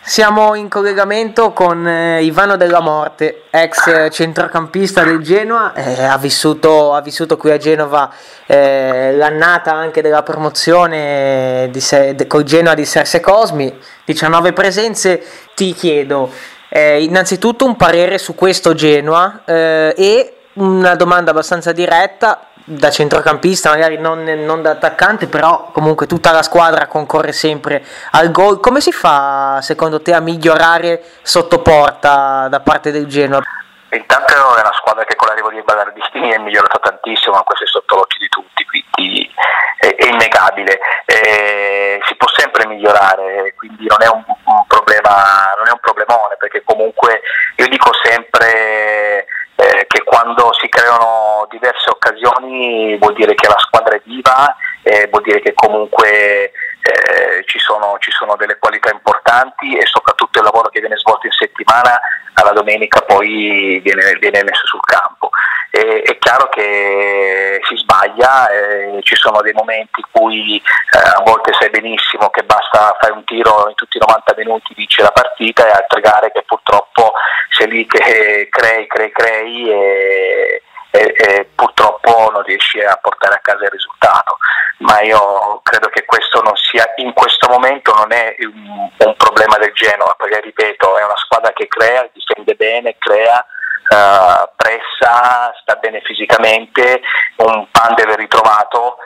Siamo in collegamento con Ivano Della Morte, ex centrocampista del Genoa, ha vissuto qui a Genova l'annata anche della promozione col Genoa di Serse Cosmi, 19 presenze. Ti chiedo innanzitutto un parere su questo Genoa e una domanda abbastanza diretta. Da centrocampista, magari non da attaccante, però comunque tutta la squadra concorre sempre al gol. Come si fa secondo te a migliorare sotto porta da parte del Genoa? Intanto è una squadra che con l'arrivo di Ballardini è migliorata tantissimo, ma questo è sotto l'occhio di tutti, quindi è innegabile. Si può sempre migliorare, quindi non è un problema, non è un problemone, perché comunque io dico sempre che quando si creano diverse occasioni vuol dire che la squadra è viva, vuol dire che comunque ci sono delle qualità importanti, e soprattutto il lavoro che viene svolto in settimana alla domenica poi viene messo sul campo. È chiaro che si sbaglia, ci sono dei momenti in cui a volte sai benissimo che basta fare un tiro in tutti i 90 minuti vince la partita, e altre gare che purtroppo sei lì che crei e purtroppo non riesci a portare a casa il risultato. Ma io credo che questo non sia, in questo momento non è un problema del Genoa, perché ripeto, è una squadra che crea, difende bene, crea, pressa, sta bene fisicamente, un Pandev ritrovato,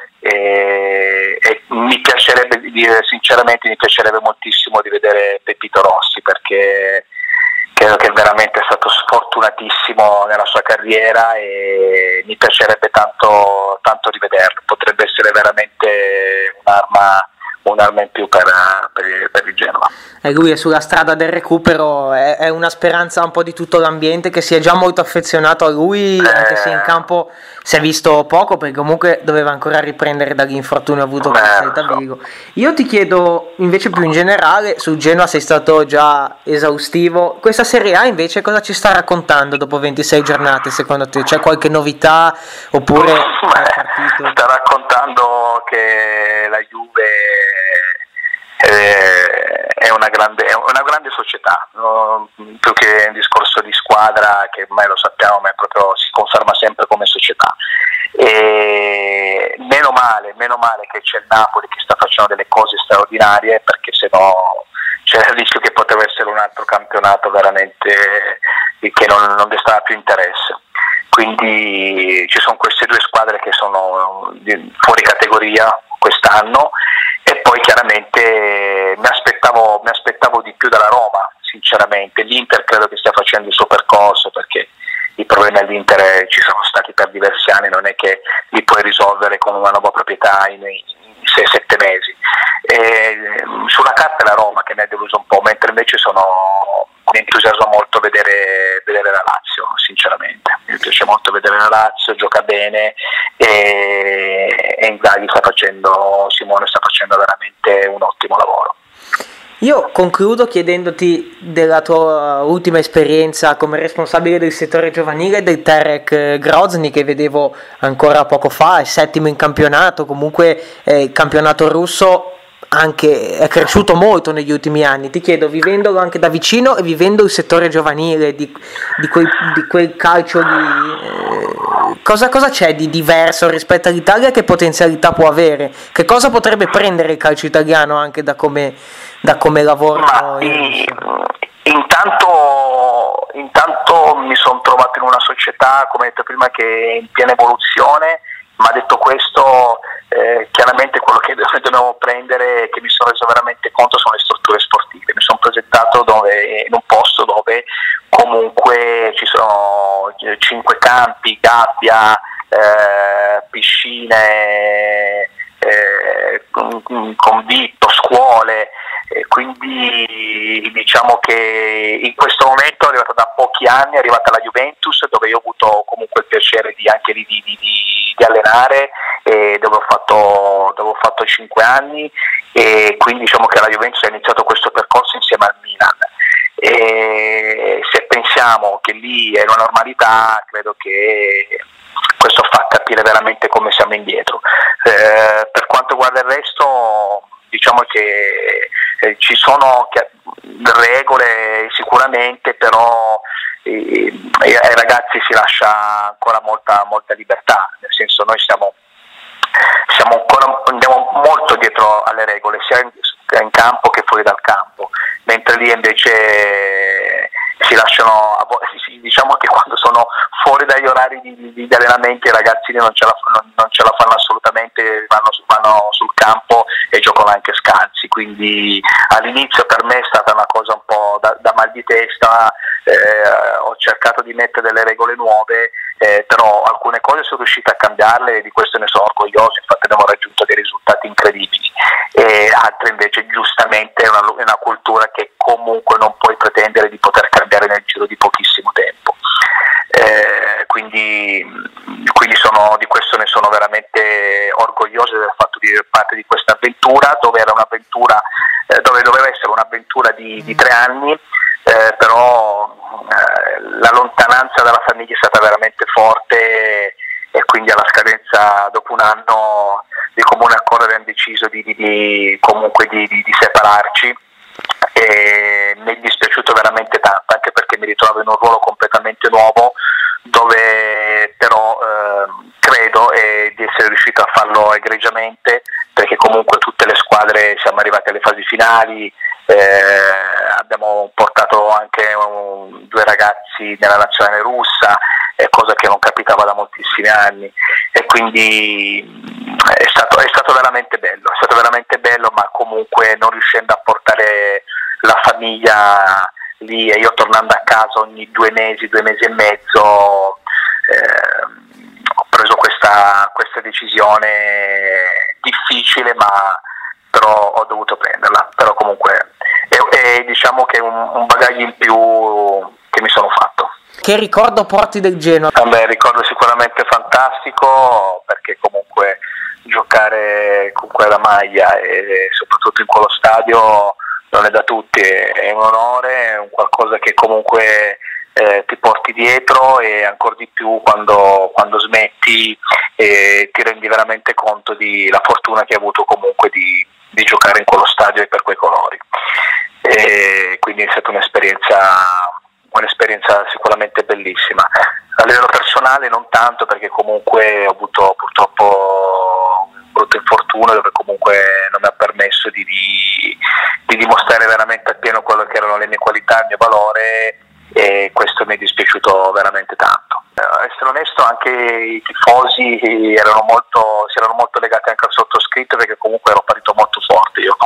e mi piacerebbe dire sinceramente, mi piacerebbe moltissimo di vedere Pepito Rossi, perché credo che veramente è stato sfortunatissimo nella sua carriera e mi piacerebbe tanto rivederlo. Potrebbe essere veramente un'arma in più per il Genova. E lui è sulla strada del recupero, è una speranza un po' di tutto l'ambiente che si è già molto affezionato a lui, anche se in campo si è visto poco, perché comunque doveva ancora riprendere dall'infortunio avuto con Celta Vigo. Io ti chiedo invece più in generale, sul Genoa sei stato già esaustivo, questa Serie A invece cosa ci sta raccontando dopo 26 giornate secondo te? C'è qualche novità oppure è partito? Sta raccontando che la Juve è una grande società, più che un discorso di squadra, che ormai lo sappiamo, ma proprio si conferma sempre come società. E meno male che c'è il Napoli che sta facendo delle cose straordinarie, perché sennò c'era il rischio che poteva essere un altro campionato veramente che non destava più interesse. Quindi ci sono queste due squadre che sono fuori categoria quest'anno, e poi chiaramente mi aspettavo di più dalla Roma, sinceramente. L'Inter credo che stia facendo il suo percorso, perché i problemi all'Inter ci sono stati per diversi anni, non è che li puoi risolvere con una nuova proprietà in 6-7 mesi. Sulla carta è la Roma che mi ha deluso un po', mentre invece mi entusiasma molto vedere la Lazio, sinceramente. Mi piace molto vedere la Lazio, gioca bene, e Inzaghi Simone sta facendo veramente un ottimo lavoro. Io concludo chiedendoti della tua ultima esperienza come responsabile del settore giovanile del Terek Grozny, che vedevo ancora poco fa, è settimo in campionato, comunque il campionato russo anche è cresciuto molto negli ultimi anni. Ti chiedo, vivendolo anche da vicino e vivendo il settore giovanile di quel calcio cosa c'è di diverso rispetto all'Italia? Che potenzialità può avere? Che cosa potrebbe prendere il calcio italiano anche da come lavora? Intanto mi sono trovato in una società, come detto prima, che è in piena evoluzione, ma detto questo, chiaramente quello che dobbiamo prendere, che mi sono reso veramente conto, sono le strutture sportive. Mi sono progettato in un posto dove comunque ci sono 5 campi, gabbia, piscine, convitto, scuole, quindi diciamo che in questo momento è arrivata da pochi anni, è arrivata la Juventus, dove io ho avuto comunque il piacere di allenare, dove ho fatto 5 anni, e quindi diciamo che la Juventus ha iniziato questo percorso insieme al Milan. E se pensiamo che lì è una normalità, credo che questo fa capire veramente come siamo indietro. Per quanto riguarda il resto, diciamo che ci sono regole sicuramente, però ai ragazzi si lascia ancora molta libertà, nel senso noi andiamo molto dietro alle regole, sia in campo che fuori dal campo, mentre lì invece si lasciano, diciamo che quando sono fuori dagli orari di allenamenti i ragazzi non ce la fanno assolutamente, vanno sul campo e giocano anche scalzi, quindi all'inizio per me è stata una cosa un po' da mal di testa, ho cercato di mettere delle regole nuove, però alcune cose sono riuscito a cambiarle e di questo ne sono orgoglioso, infatti abbiamo raggiunto dei risultati incredibili, e altre invece giustamente è una cultura che comunque non puoi pretendere di poter cambiare nel giro di pochissimo tempo, quindi di questo ne sono veramente orgoglioso di aver fatto parte di questa avventura, dove doveva essere un'avventura di 3 anni, però la lontananza dalla famiglia è stata veramente forte, e quindi alla scadenza dopo un anno di comune accordo abbiamo deciso di separarci, e mi è dispiaciuto veramente tanto, anche perché mi ritrovavo in un ruolo completamente nuovo, dove però credo di essere riuscito a farlo egregiamente, perché comunque tutte le squadre siamo arrivati alle fasi finali, abbiamo portato anche 2 ragazzi nella nazionale russa, cosa che non capitava da moltissimi anni, e quindi è stato veramente bello, ma comunque non riuscendo a portare la famiglia lì, e io tornando a casa ogni 2 mesi e mezzo, ho preso questa decisione difficile, ma però ho dovuto prenderla, però comunque è diciamo che un bagaglio in più che mi sono fatto. Che ricordo porti del Genoa? Ricordo sicuramente fantastico, perché comunque giocare con quella maglia e soprattutto in quello stadio non è da tutti, è un onore, è un qualcosa che comunque ti porti dietro, e ancora di più quando smetti ti rendi veramente conto di la fortuna che hai avuto comunque di giocare in quello stadio e per quei colori, e quindi è stata un'esperienza sicuramente bellissima. A livello personale non tanto, perché comunque ho avuto purtroppo un brutto infortunio dove comunque non mi ha permesso di dimostrare veramente appieno quello che erano le mie qualità, il mio valore, e questo mi è dispiaciuto veramente tanto. A essere onesto, anche i tifosi si erano molto legati anche al sottoscritto, perché comunque ero partito molto forte io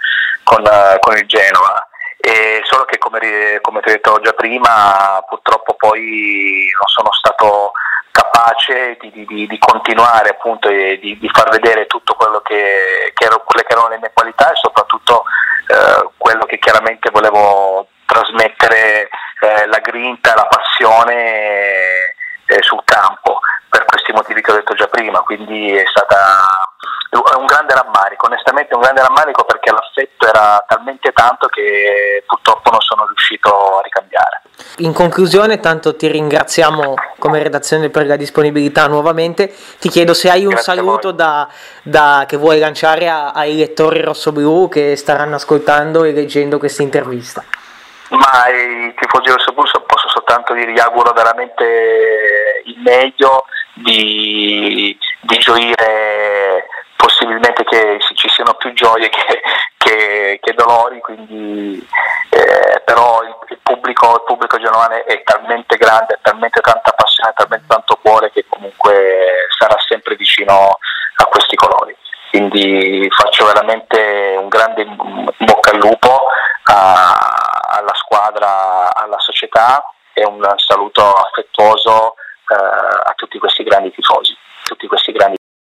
con il Genova, e solo che come ti ho detto già prima, purtroppo poi non sono stato capace di continuare appunto, e di far vedere tutto quello quelle che erano le mie qualità, e soprattutto quello che chiaramente volevo trasmettere, la grinta, la passione sul campo, per questi motivi che ho detto già prima. Quindi è un grande rammarico, onestamente un grande rammarico, perché l'affetto era talmente tanto che purtroppo non sono riuscito a ricambiare. In conclusione, tanto ti ringraziamo come redazione per la disponibilità nuovamente, ti chiedo se hai un Grazie saluto che vuoi lanciare ai lettori rossoblù che staranno ascoltando e leggendo questa intervista. Ma ai tifosi rossoblù posso soltanto dire: gli auguro veramente il meglio, di gioire, possibilmente che ci siano più gioie che dolori, quindi però il pubblico genoane è talmente grande, ha talmente tanta passione, talmente tanto cuore, che comunque sarà sempre vicino a questi colori. Quindi faccio veramente un grande bocca al lupo alla squadra, alla società, e un saluto affettuoso a tutti questi grandi tifosi, tutti questi grandi